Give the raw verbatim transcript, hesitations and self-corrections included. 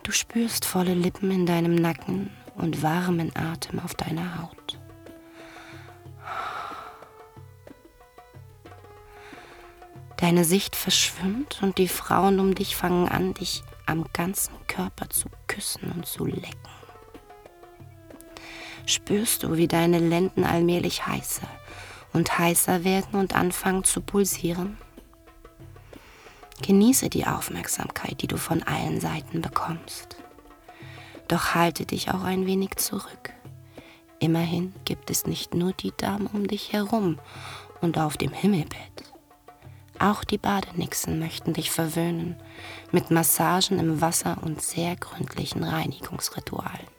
Du spürst volle Lippen in deinem Nacken und warmen Atem auf deiner Haut. Deine Sicht verschwimmt und die Frauen um dich fangen an, dich am ganzen Körper zu küssen und zu lecken. Spürst du, wie deine Lenden allmählich heißer und heißer werden und anfangen zu pulsieren? Genieße die Aufmerksamkeit, die du von allen Seiten bekommst. Doch halte dich auch ein wenig zurück. Immerhin gibt es nicht nur die Damen um dich herum und auf dem Himmelbett. Auch die Badenixen möchten dich verwöhnen mit Massagen im Wasser und sehr gründlichen Reinigungsritualen.